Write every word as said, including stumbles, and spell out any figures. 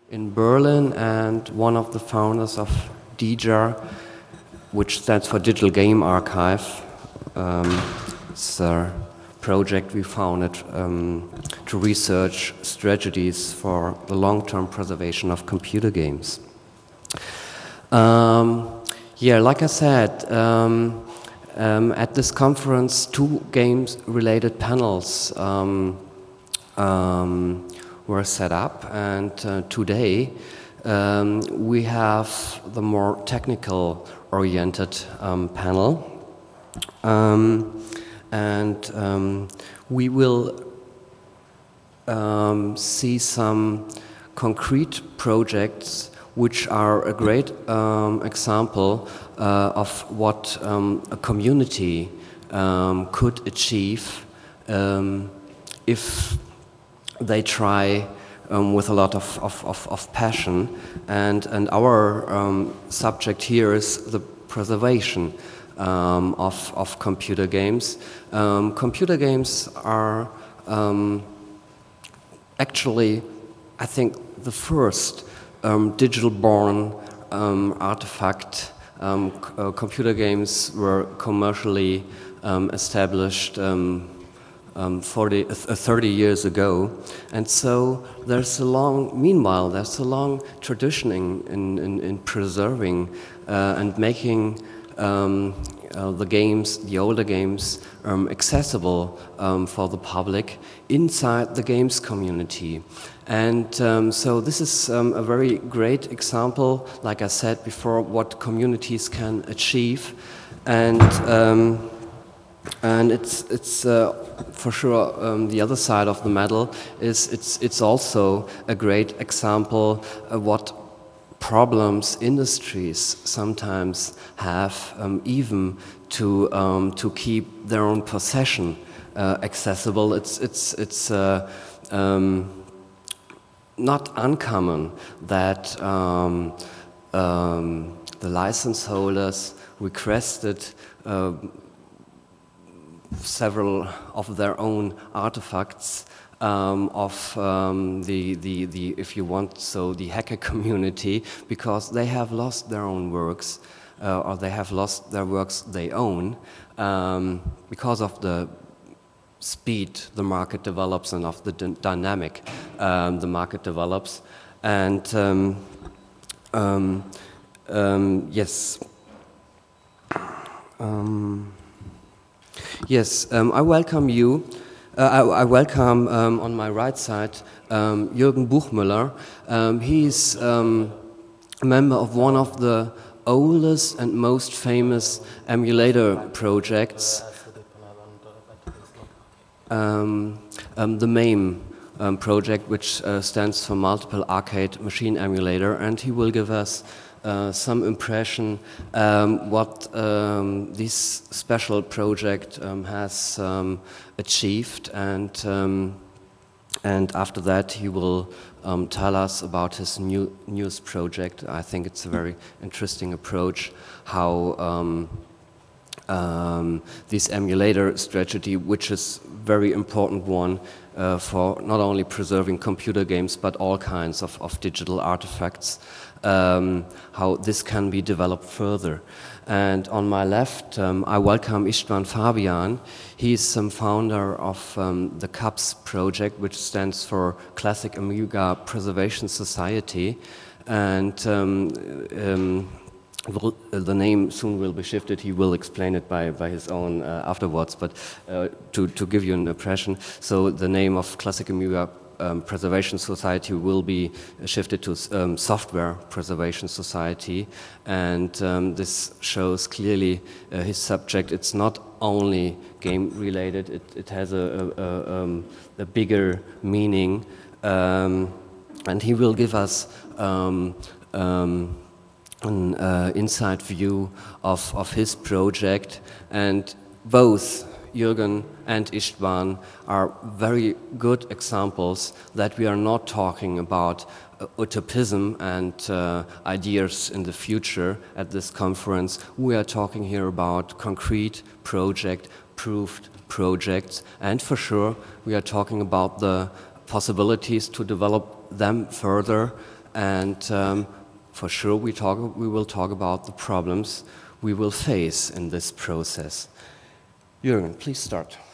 in Berlin and one of the founders of D G A R, which stands for Digital Game Archive. Um, it's a project we founded um, to research strategies for the long-term preservation of computer games. Um, yeah, like I said, um, um, at this conference, two games-related panels um, um, were set up, and uh, today um, we have the more technical-oriented um, panel. Um, and um, we will um, see some concrete projects which are a great um, example uh, of what um, a community um, could achieve um, if they try um, with a lot of, of, of, of passion. And, and our um, subject here is the preservation Um, of, of computer games. Um, computer games are um, actually, I think, the first um, digital-born um, artifact. Um, uh, computer games were commercially um, established um, um, forty, uh, thirty years ago, and so there's a long, meanwhile, there's a long tradition in, in, in preserving uh, and making Um, uh, the games, the older games, um, accessible um, for the public inside the games community. And um, so this is um, a very great example, like I said before, what communities can achieve. And um, and it's it's uh, for sure um, the other side of the medal is it's it's also a great example of what problems industries sometimes have, um, even to um, to keep their own possession uh, accessible. It's it's it's uh, um, not uncommon that um, um, the license holders requested uh, several of their own artifacts. Um, of um, the, the, the, if you want, so the hacker community, because they have lost their own works, uh, or they have lost their works they own, um, because of the speed the market develops and of the dynamic um, the market develops. And um, um, um, yes, um, yes, um, I welcome you. Uh, I, I welcome um, on my right side um, Jürgen Buchmüller. Um, he's um, a member of one of the oldest and most famous emulator projects, um, um, the MAME um, project, which uh, stands for Multiple Arcade Machine Emulator, and he will give us Uh, some impression um, what um, this special project um, has um, achieved, and um, and after that he will um, tell us about his new newest project. I think it's a very interesting approach how um, um, this emulator strategy, which is very important one uh, for not only preserving computer games but all kinds of, of digital artifacts. Um, how this can be developed further. And on my left, um, I welcome István Fabian. He's some founder of um, the CAPS project, which stands for Classic Amiga Preservation Society. And um, um, will, uh, the name soon will be shifted. He will explain it by, by his own uh, afterwards, but uh, to, to give you an impression. So the name of Classic Amiga Um, Preservation Society will be shifted to um, Software Preservation Society, and um, this shows clearly uh, his subject. It's not only game related, it, it has a, a, a, um, a bigger meaning, um, and he will give us um, um, an uh, inside view of, of his project. And both Jürgen and István are very good examples that we are not talking about uh, utopism and uh, ideas in the future at this conference. We are talking here about concrete project, proved projects, and for sure we are talking about the possibilities to develop them further and um, for sure we, talk, we will talk about the problems we will face in this process. Jürgen, please start.